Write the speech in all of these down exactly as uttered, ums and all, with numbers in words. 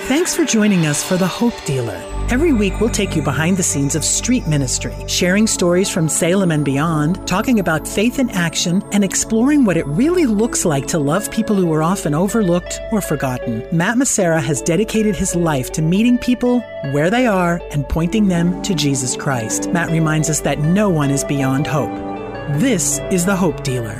Thanks for joining us for The Hope Dealer. Every week, we'll take you behind the scenes of street ministry, sharing stories from Salem and beyond, talking about faith in action, and exploring what it really looks like to love people who are often overlooked or forgotten. Matt Massera has dedicated his life to meeting people where they are and pointing them to Jesus Christ. Matt reminds us that no one is beyond hope. This is The Hope Dealer.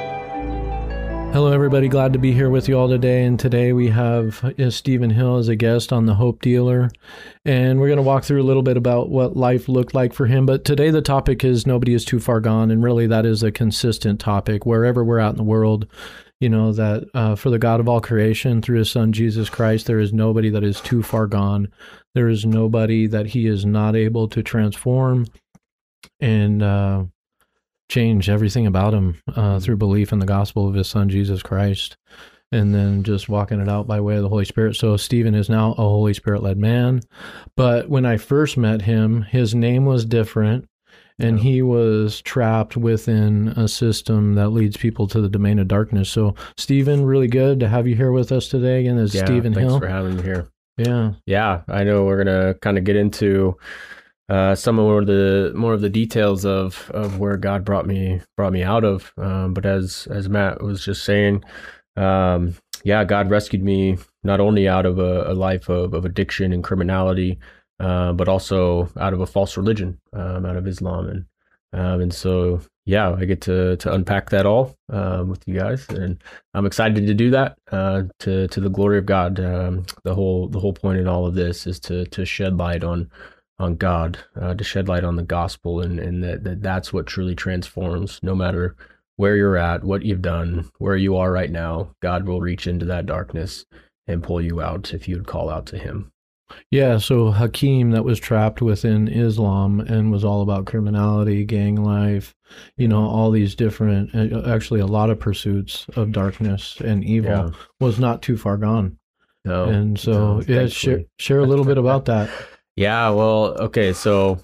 Hello, everybody. Glad to be here with you all today. And today we have uh, Stephen Hill as a guest on The Hope Dealer. And we're going to walk through a little bit about what life looked like for him. But today the topic is nobody is too far gone. And really that is a consistent topic wherever we're out in the world. You know, that uh, for the God of all creation, through his son, Jesus Christ, there is nobody that is too far gone. There is nobody that he is not able to transform and uh change everything about him uh, through belief in the gospel of his son, Jesus Christ, and then just walking it out by way of the Holy Spirit. So Stephen is now a Holy Spirit-led man. But when I first met him, his name was different, and he was trapped within a system that leads people to the domain of darkness. So Stephen, really good to have you here with us today. Again, this is yeah, Stephen thanks Hill. for having me here. Yeah. Yeah, I know we're going to kind of get into Uh, some more of the more of the details of, of where God brought me brought me out of. Um, but as as Matt was just saying, um, yeah, God rescued me not only out of a, a life of, of addiction and criminality, uh, but also out of a false religion, um, out of Islam, and um, and so yeah, I get to to unpack that all um, with you guys, and I'm excited to do that uh, to to the glory of God. Um, the whole the whole point in all of this is to to shed light on. on God, uh, to shed light on the gospel, and, and that, that that's what truly transforms. No matter where you're at, what you've done, where you are right now, God will reach into that darkness and pull you out if you would call out to him. Yeah, so Hakeem, that was trapped within Islam and was all about criminality, gang life, you know, all these different, actually a lot of pursuits of darkness and evil, yeah. was not too far gone. No, and so, no, yeah, share, share a little bit about that. Yeah, well, okay, so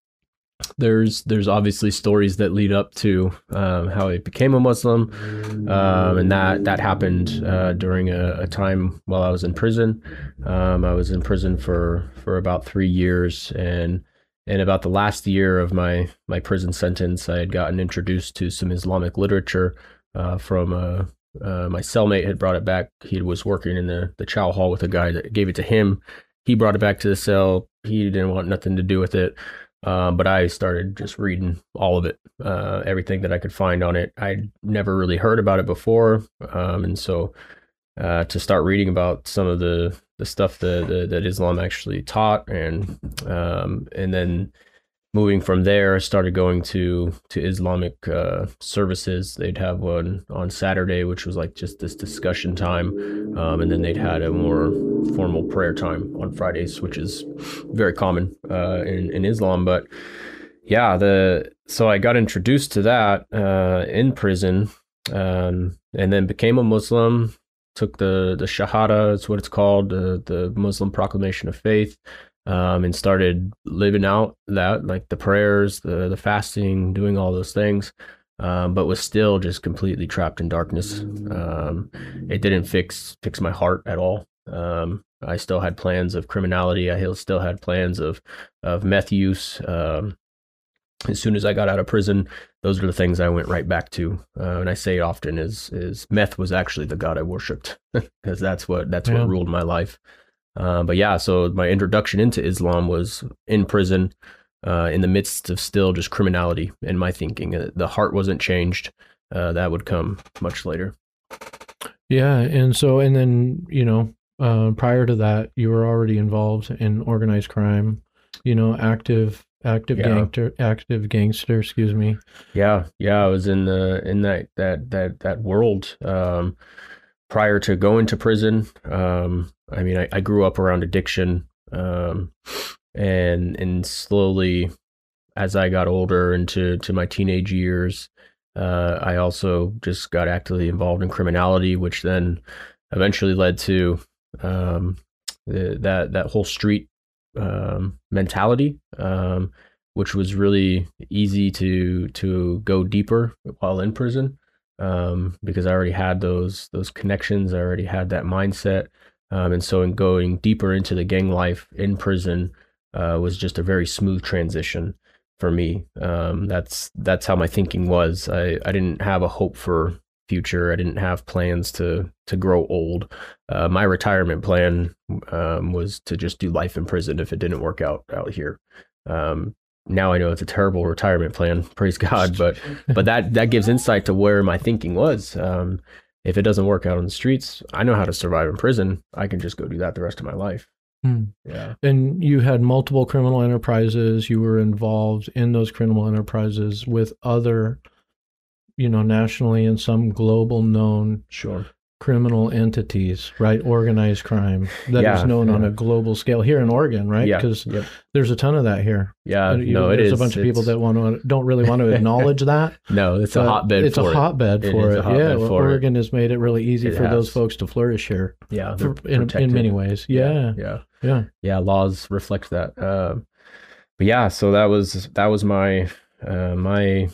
there's there's obviously stories that lead up to um, how I became a Muslim, um, and that that happened uh, during a, a time while I was in prison. Um, I was in prison for, for about three years, and in about the last year of my my prison sentence, I had gotten introduced to some Islamic literature uh, from a. Uh, my cellmate had brought it back. He was working in the the chow hall with a guy that gave it to him. He brought it back to the cell. He didn't want nothing to do with it. Uh, but I started just reading all of it, uh, everything that I could find on it. I'd never really heard about it before. Um, and so uh, to start reading about some of the, the stuff that, that, that Islam actually taught, and um, and then moving from there, I started going to to Islamic uh, services. They'd have one on Saturday, which was like just this discussion time, um, and then they'd had a more formal prayer time on Fridays, which is very common uh, in in Islam. But yeah, the so I got introduced to that uh, in prison, um, and then became a Muslim. Took the the Shahada, is what it's called, the the Muslim Proclamation of Faith. Um, and started living out that, like the prayers, the the fasting, doing all those things, um, but was still just completely trapped in darkness. Um, it didn't fix fix my heart at all. Um, I still had plans of criminality. I still had plans of of meth use. Um, as soon as I got out of prison, those are the things I went right back to. Uh, and I say often is is meth was actually the God I worshipped, because that's what that's yeah. what ruled my life. Uh, but yeah, so my introduction into Islam was in prison, uh, in the midst of still just criminality in my thinking. Uh, the heart wasn't changed. Uh, that would come much later. Yeah, and so, and then, you know, uh, prior to that, you were already involved in organized crime, you know, active, active yeah. gangster, active gangster, excuse me. Yeah, yeah, I was in the in that that that that world. Um, prior to going to prison, um, I mean, I, I grew up around addiction, um, and and slowly, as I got older into to my teenage years, uh, I also just got actively involved in criminality, which then eventually led to um, the, that that whole street um, mentality, um, which was really easy to to go deeper while in prison. Um, because I already had those those connections, I already had that mindset, Um, and so in going deeper into the gang life in prison uh, was just a very smooth transition for me. Um, that's that's how my thinking was. I, I didn't have a hope for future. I didn't have plans to to grow old. Uh, my retirement plan um, was to just do life in prison if it didn't work out out here. Um, now I know it's a terrible retirement plan, praise God, but but that that gives insight to where my thinking was. Um, if it doesn't work out on the streets, I know how to survive in prison. I can just go do that the rest of my life. Hmm. Yeah. And you had multiple criminal enterprises. You were involved in those criminal enterprises with other, you know, nationally and some global known Sure. criminal entities, right? Organized crime that Yeah, is known yeah. on a global scale here in Oregon, right? Yeah, Because yep. there's a ton of that here. Yeah, And you- no, it there's is. a bunch of people It's- that want to don't really want to acknowledge that. No, it's a but hotbed It's for a it. hotbed It for is it. a hotbed Yeah, for it. Oregon has made it really easy It for those has. folks to flourish here. Yeah, For, they're in, in protected. many ways. Yeah, Yeah. yeah. Yeah, laws reflect that. Uh, but yeah, so that was that was my uh, my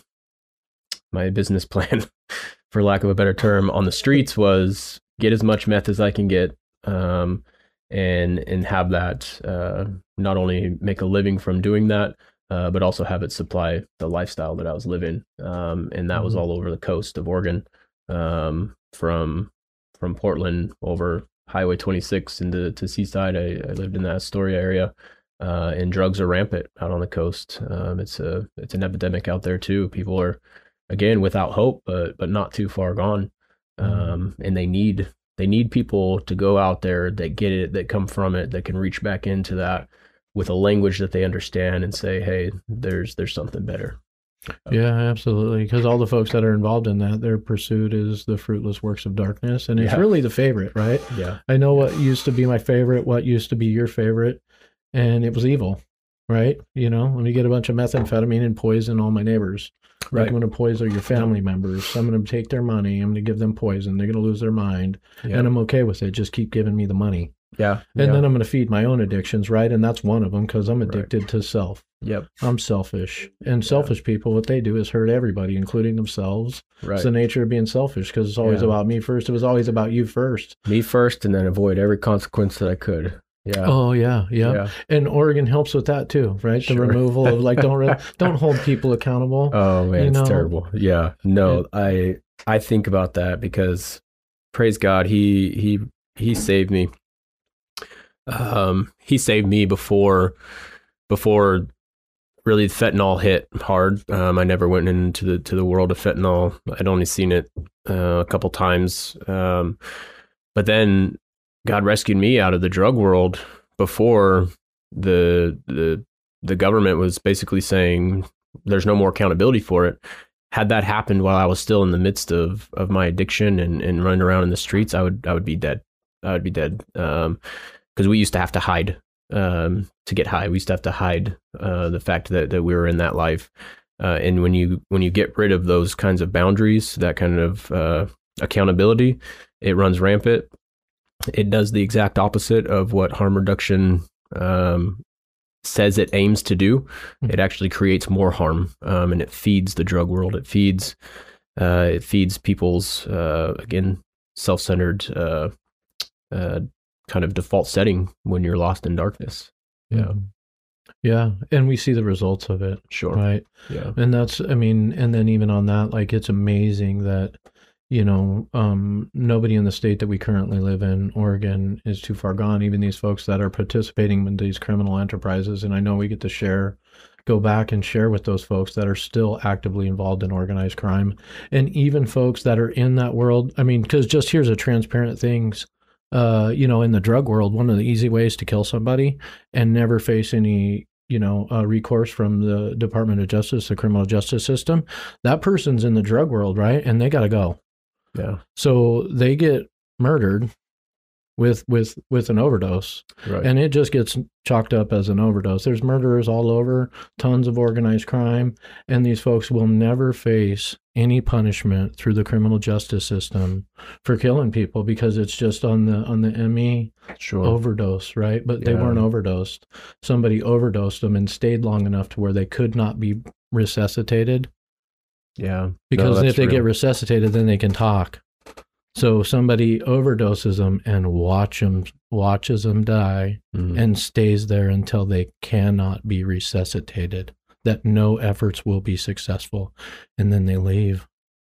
my business plan, for lack of a better term, on the streets was get as much meth as I can get, um, and and have that uh, not only make a living from doing that, uh, but also have it supply the lifestyle that I was living, um, and that was Mhm. all over the coast of Oregon, um, from from Portland over Highway twenty-six into to Seaside. I, I lived in the Astoria area, uh, and drugs are rampant out on the coast. Um, it's a it's an epidemic out there too. People are again without hope, but but not too far gone, um, and they need they need people to go out there that get it, that come from it, that can reach back into that with a language that they understand and say, hey, there's there's something better. Yeah, absolutely. Because all the folks that are involved in that, their pursuit is the fruitless works of darkness. And it's Yeah. really the favorite, right? Yeah, I know what used to be my favorite, what used to be your favorite, and it was evil, right? You know, let me get a bunch of methamphetamine and poison all my neighbors. Like, right. I'm going to poison your family members. I'm going to take their money. I'm going to give them poison. They're going to lose their mind. Yeah. And I'm okay with it. Just keep giving me the money. Yeah, And yeah. then I'm going to feed my own addictions, right? And that's one of them because I'm Right. addicted to self. Yep, I'm selfish. And selfish people, what they do is hurt everybody, including themselves. right. It's the nature of being selfish because it's always Yeah. about me first. It was always about you first. Me first, and then avoid every consequence that I could. Yeah. Oh, yeah, yeah. Yeah. And Oregon helps with that too, right? The Sure. removal of like, don't re- don't hold people accountable. Oh man, You it's know? terrible. Yeah. No, I I think about that because praise God, he he he saved me. Um, he saved me before before really fentanyl hit hard. Um, I never went into the to the world of fentanyl. I'd only seen it uh, a couple times. Um, but then God rescued me out of the drug world before the the the government was basically saying there's no more accountability for it. Had that happened while I was still in the midst of of my addiction and, and running around in the streets, I would I would be dead. I would be dead. Um, because we used to have to hide um, to get high. We used to have to hide uh, the fact that, that we were in that life. Uh, and when you when you get rid of those kinds of boundaries, that kind of uh, accountability, it runs rampant. It does the exact opposite of what harm reduction um, says it aims to do. It actually creates more harm, um, and it feeds the drug world. It feeds uh, it feeds people's uh, again self-centered uh, uh, kind of default setting when you're lost in darkness. Yeah, Mhm. Yeah. And we see the results of it. sure. Right. Yeah, And that's, I mean, and then even on that, like, it's amazing that, you know, um, nobody in the state that we currently live in, Oregon, is too far gone. Even these folks that are participating in these criminal enterprises. And I know we get to share, go back and share with those folks that are still actively involved in organized crime. And even folks that are in that world. I mean, because just here's a transparent things. Uh, you know, in the drug world, one of the easy ways to kill somebody and never face any, you know, uh, recourse from the Department of Justice, the criminal justice system, that person's in the drug world, right? And they got to go. yeah, So they get murdered with with with an overdose, right. and it just gets chalked up as an overdose. There's murderers all over, tons of organized crime, and these folks will never face any punishment through the criminal justice system for killing people because it's just on the on the M E sure. overdose, right? But they Yeah. weren't overdosed. Somebody overdosed them and stayed long enough to where they could not be resuscitated. Yeah, Because No, if that's they get real. resuscitated, then they can talk. So somebody overdoses them and watch them, watches them die Mhm. and stays there until they cannot be resuscitated, that no efforts will be successful, and then they leave.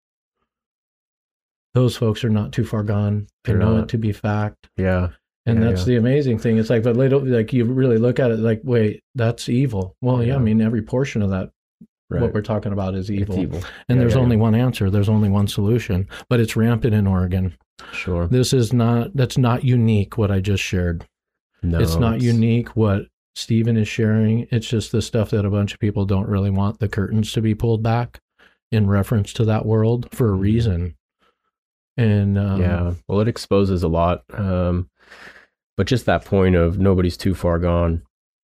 Those folks are not too far gone. They They're know not. it to be fact. Yeah. And Yeah, that's yeah. the amazing thing. It's like, but little, like you really look at it like, wait, that's evil. Well, yeah, Yeah. I mean, every portion of that, Right. what we're talking about is evil. It's evil. And Yeah, there's yeah, only yeah. one answer. There's only one solution, but it's rampant in Oregon. Sure. This is not, that's not unique what I just shared. No, it's not unique what Stephen is sharing. It's just the stuff that a bunch of people don't really want the curtains to be pulled back in reference to that world for a reason. And um, Yeah. Well, it exposes a lot. Um, but just that point of nobody's too far gone.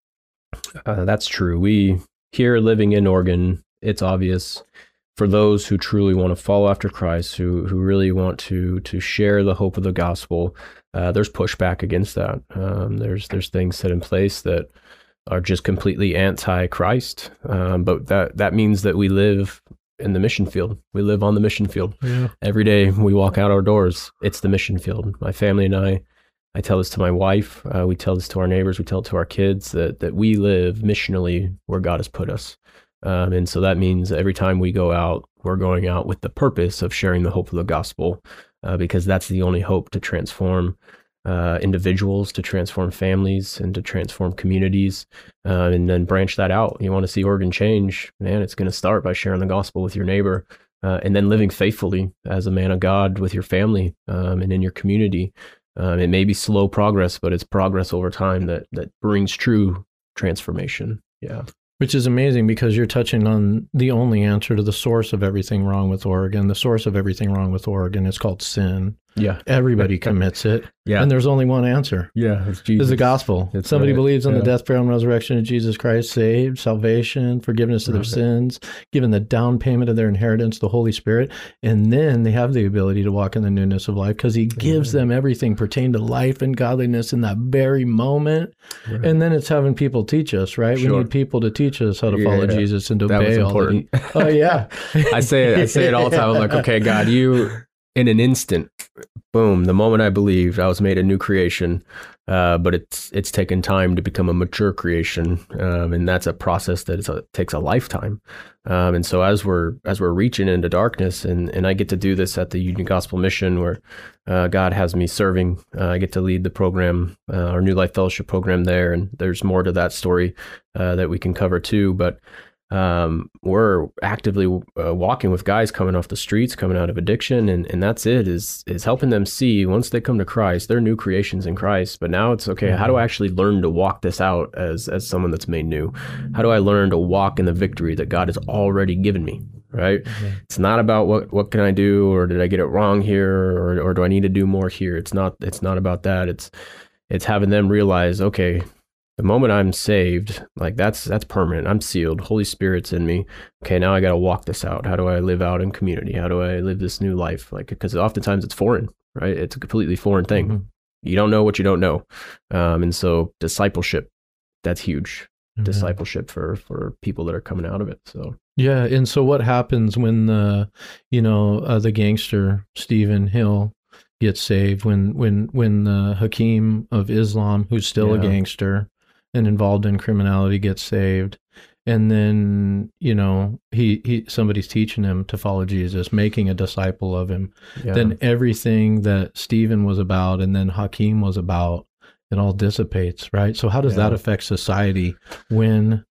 Uh, that's true. We here living in Oregon, it's obvious for those who truly want to follow after Christ, who who really want to to share the hope of the gospel. Uh, there's pushback against that. Um, there's there's things set in place that are just completely anti-Christ. Um, but that that means that we live in the mission field. We live on the mission field. yeah. Every day we walk out our doors, it's the mission field. My family and I, I tell this to my wife. Uh, we tell this to our neighbors. We tell it to our kids that that we live missionally where God has put us. Um, and so that means every time we go out, we're going out with the purpose of sharing the hope of the gospel, uh, because that's the only hope to transform uh, individuals, to transform families, and to transform communities, uh, and then branch that out. You want to see Oregon change, man, it's going to start by sharing the gospel with your neighbor, uh, and then living faithfully as a man of God with your family um, and in your community. Um, it may be slow progress, but it's progress over time that that brings true transformation. Yeah. Which is amazing because you're touching on the only answer to the source of everything wrong with Oregon. The source of everything wrong with Oregon is called sin. Yeah. Everybody commits it. Yeah. And there's only one answer. Yeah. It's Jesus. It's the gospel. It's Somebody right. believes in Yeah. the death, burial, and resurrection of Jesus Christ, saved, salvation, forgiveness of their Right. sins, given the down payment of their inheritance, the Holy Spirit, and then they have the ability to walk in the newness of life because he gives them everything pertaining to life and godliness in that very moment. Right. And then it's having people teach us, right? We Sure. need people to teach us how to Yeah, follow yeah. Jesus and to That was obey all that he- important. Oh, yeah. I say it, I say it all the time. I'm like, okay, God, you, in an instant, boom, the moment I believed, I was made a new creation. Uh, but it's it's taken time to become a mature creation, um, and that's a process that is a, takes a lifetime. Um, and so as we're as we're reaching into darkness, and and I get to do this at the Union Gospel Mission, where uh, God has me serving. Uh, I get to lead the program, uh, our New Life Fellowship program there, and there's more to that story uh, that we can cover too. But um, we're actively uh, walking with guys coming off the streets, coming out of addiction, and, and that's it, is is helping them see once they come to Christ, they're new creations in Christ. But now it's okay, how do I actually learn to walk this out as as someone that's made new? How do I learn to walk in the victory that God has already given me? Right? Mm-hmm. It's not about what what can I do, or did I get it wrong here, or or do I need to do more here? It's not it's not about that. It's it's having them realize, okay, the moment I'm saved, like that's that's permanent. I'm sealed. Holy Spirit's in me. Okay, now I got to walk this out. How do I live out in community? How do I live this new life? Like, because oftentimes it's foreign, right? It's a completely foreign thing. Mhm. You don't know what you don't know, um, and so discipleship, that's huge. Mhm. Discipleship for for people that are coming out of it. So Yeah, and so what happens when the, you know, uh, the gangster Stephen Hill gets saved? When when when the Hakim of Islam, who's still a Yeah. gangster and involved in criminality, gets saved, and then you know he he somebody's teaching him to follow Jesus, making a disciple of him. yeah. Then everything that Stephen was about, and then Hakim was about, it all dissipates, right? So how does Yeah. that affect society when?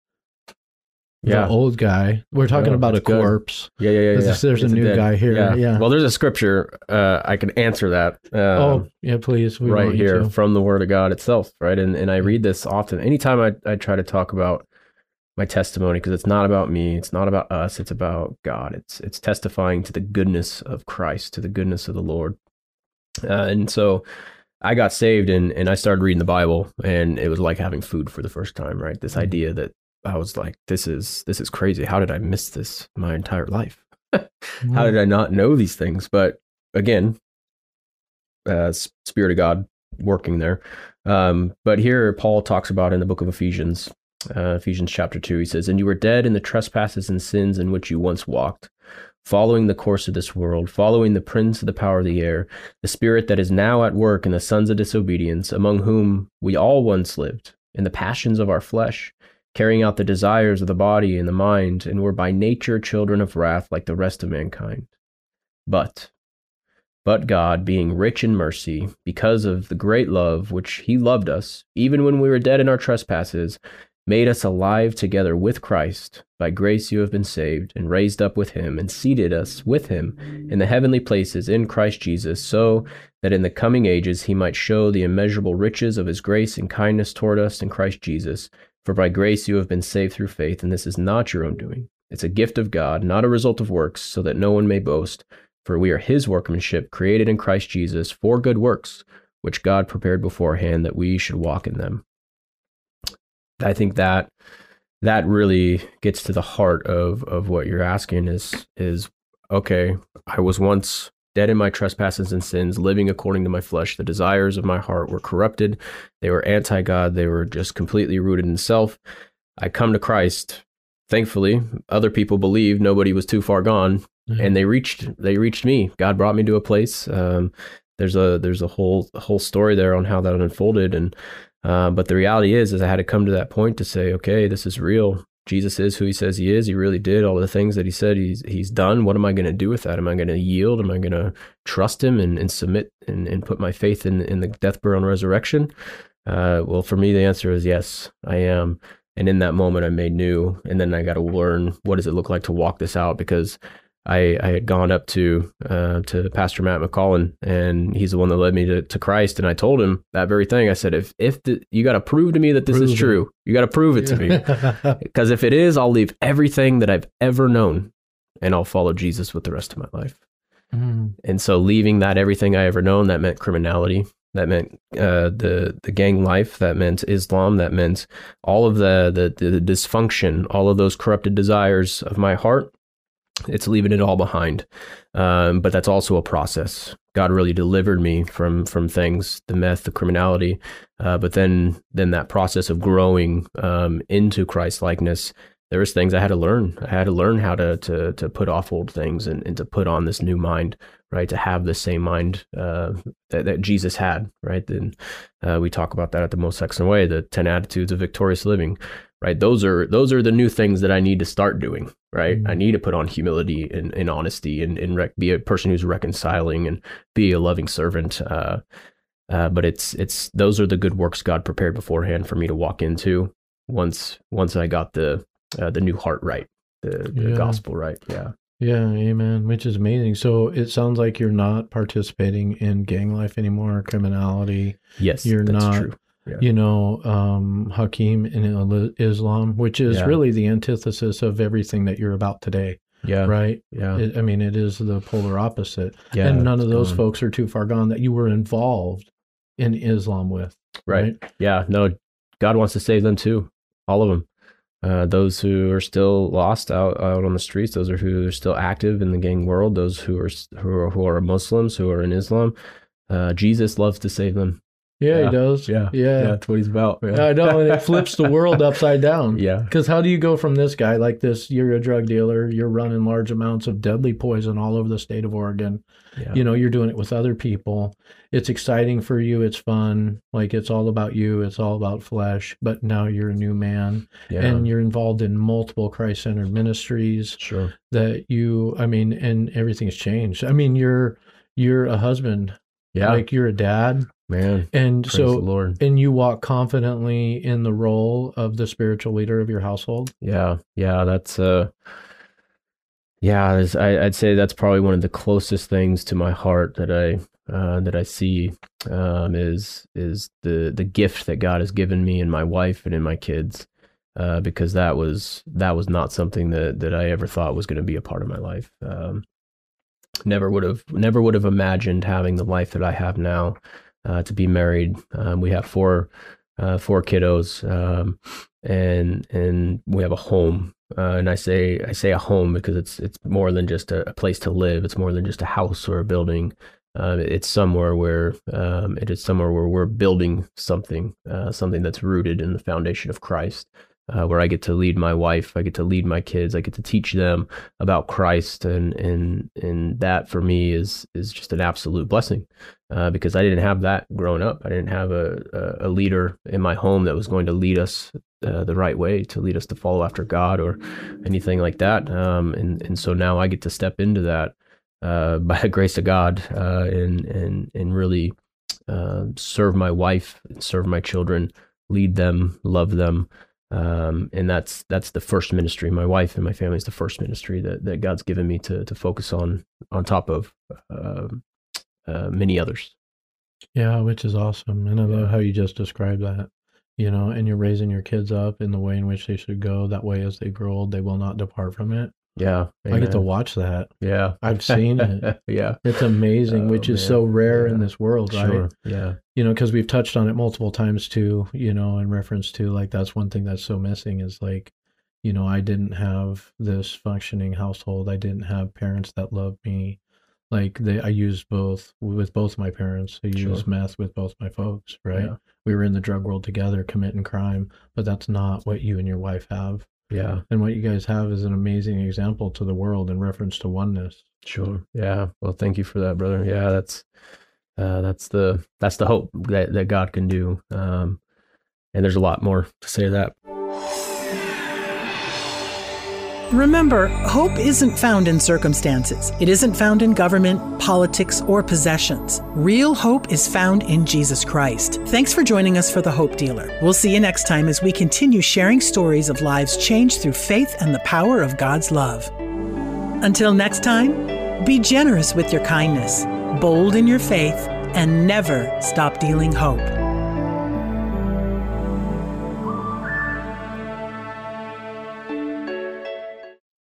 Yeah. The old guy. We're talking Yeah, about a that's good. corpse. Yeah, yeah, yeah. There's- yeah. there's a It's new dead- guy here, yeah. Well, there's a scripture. Uh, I can answer that. Um, oh, yeah, please. We right want you here to. from the Word of God itself, right? And and I read this often. Anytime I, I try to talk about my testimony, because it's not about me, it's not about us, it's about God. It's it's testifying to the goodness of Christ, to the goodness of the Lord. Uh, and so I got saved, and and I started reading the Bible, and it was like having food for the first time, right? This idea that I was like, this is this is crazy. How did I miss this my entire life? How did I not know these things? But again, uh, Spirit of God working there. Um, but here Paul talks about in the book of Ephesians, uh, Ephesians chapter two, he says, "And you were dead in the trespasses and sins in which you once walked, following the course of this world, following the prince of the power of the air, the spirit that is now at work in the sons of disobedience, among whom we all once lived, in the passions of our flesh, carrying out the desires of the body and the mind, and were by nature children of wrath like the rest of mankind. But, but God, being rich in mercy, because of the great love which he loved us, even when we were dead in our trespasses, made us alive together with Christ. By grace you have been saved, and raised up with him, and seated us with him in the heavenly places in Christ Jesus, so that in the coming ages he might show the immeasurable riches of his grace and kindness toward us in Christ Jesus. For by grace you have been saved through faith, and this is not your own doing. It's a gift of God, not a result of works, so that no one may boast. For we are his workmanship, created in Christ Jesus for good works, which God prepared beforehand that we should walk in them. I think that that really gets to the heart of, of what you're asking is, is, okay, I was once dead in my trespasses and sins, living according to my flesh. The desires of my heart were corrupted. They were anti-God. They were just completely rooted in self. I come to Christ. Thankfully, other people believed nobody was too far gone, mm-hmm. and they reached, they reached me. God brought me to a place. Um, there's a, there's a whole, a whole story there on how that unfolded. And, Uh, but the reality is, is I had to come to that point to say, okay, this is real. Jesus is who he says he is. He really did all the things that he said he's he's done. What am I going to do with that? Am I going to yield? Am I going to trust him and, and submit and, and put my faith in, in the death, burial, and resurrection? Uh, well, for me, the answer is yes, I am. And in that moment, I made new. And then I got to learn, what does it look like to walk this out? Because I, I had gone up to uh, to Pastor Matt McCollin, and he's the one that led me to, to Christ. And I told him that very thing. I said, if if the, you got to prove to me that this prove is true, it. You got to prove it to me. Because if it is, I'll leave everything that I've ever known, and I'll follow Jesus with the rest of my life. Mm. And so leaving that everything I ever known, that meant criminality. That meant uh, the the gang life. That meant Islam. That meant all of the, the the dysfunction, all of those corrupted desires of my heart. It's leaving it all behind. Um, but that's also a process. God really delivered me from from things, the meth, the criminality. Uh, but then then that process of growing um, into Christ likeness, there was things I had to learn. I had to learn how to to to put off old things and, and to put on this new mind, right? To have the same mind uh, that, that Jesus had, right? Then uh, we talk about that at the Most Excellent Way, the ten attitudes of victorious living. Right. Those are those are the new things that I need to start doing. Right. Mm-hmm. I need to put on humility and, and honesty and, and rec- be a person who's reconciling and be a loving servant. Uh, uh, but it's it's those are the good works God prepared beforehand for me to walk into once once I got the uh, the new heart right, the, the yeah. gospel right. Yeah. Yeah. Amen. Which is amazing. So it sounds like you're not participating in gang life anymore, criminality. Yes, you're that's not. True. Yeah. You know, um, Hakeem in Islam, which is yeah. really the antithesis of everything that you're about today. Yeah. Right. Yeah. It, I mean, it is the polar opposite. Yeah. And none of those gone. folks are too far gone that you were involved in Islam with. Right. right? Yeah. No, God wants to save them too. All of them. Uh, those who are still lost out, out on the streets, those are who are still active in the gang world, those who are who are, who are Muslims, who are in Islam. Uh, Jesus loves to save them. Yeah, yeah, he does. Yeah. Yeah. Yeah, that's what he's about. Yeah. I know. And it flips the world upside down. Yeah. Because how do you go from this guy like this? You're a drug dealer. You're running large amounts of deadly poison all over the state of Oregon. Yeah. You know, you're doing it with other people. It's exciting for you. It's fun. Like it's all about you. It's all about flesh. But now you're a new man. Yeah. And you're involved in multiple Christ-centered ministries. Sure. That you, I mean, and everything's changed. I mean, you're you're a husband. Yeah. Like you're a dad. Man, and praise so, the Lord. And you walk confidently in the role of the spiritual leader of your household. Yeah, yeah, that's uh, yeah, I, I'd say that's probably one of the closest things to my heart that I uh, that I see um, is is the the gift that God has given me in my wife and in my kids, uh, because that was that was not something that that I ever thought was going to be a part of my life. Um, never would have never would have imagined having the life that I have now. Uh, to be married, um, we have four, uh, four kiddos, um, and and we have a home. Uh, and I say I say a home because it's it's more than just a, a place to live. It's more than just a house or a building. Uh, it's somewhere where um, it is somewhere where we're building something, uh, something that's rooted in the foundation of Christ. uh, where I get to lead my wife, I get to lead my kids, I get to teach them about Christ, and and and that for me is is just an absolute blessing, uh, because I didn't have that growing up. I didn't have a a leader in my home that was going to lead us uh, the right way, to lead us to follow after God or anything like that. Um, and and so now I get to step into that uh, by the grace of God, uh, and and and really uh, serve my wife, serve my children, lead them, love them. Um, and that's that's the first ministry. My wife and my family is the first ministry that, that God's given me to to focus on, on top of uh, uh, many others. Yeah, which is awesome. And I love Yeah. how you just described that, you know, and you're raising your kids up in the way in which they should go. That way, as they grow old, they will not depart from it. Yeah. I get to amen. watch that. Yeah. I've seen it. Yeah. It's amazing, Oh, which is man. so rare Yeah. in this world, right? Sure. Yeah. You know, because we've touched on it multiple times too, you know, in reference to like, that's one thing that's so missing is like, you know, I didn't have this functioning household. I didn't have parents that loved me. Like they, I used both with both my parents. I Sure. used meth with both my folks, right? Yeah. We were in the drug world together committing crime, but that's not what you and your wife have. Yeah. And what you guys have is an amazing example to the world in reference to oneness. Sure. Yeah. Well, thank you for that, brother. Yeah, that's uh, that's the that's the hope that, that God can do. Um, and there's a lot more to say to that. Remember, hope isn't found in circumstances. It isn't found in government, politics, or possessions. Real hope is found in Jesus Christ. Thanks for joining us for The Hope Dealer. We'll see you next time as we continue sharing stories of lives changed through faith and the power of God's love. Until next time, be generous with your kindness, bold in your faith, and never stop dealing hope.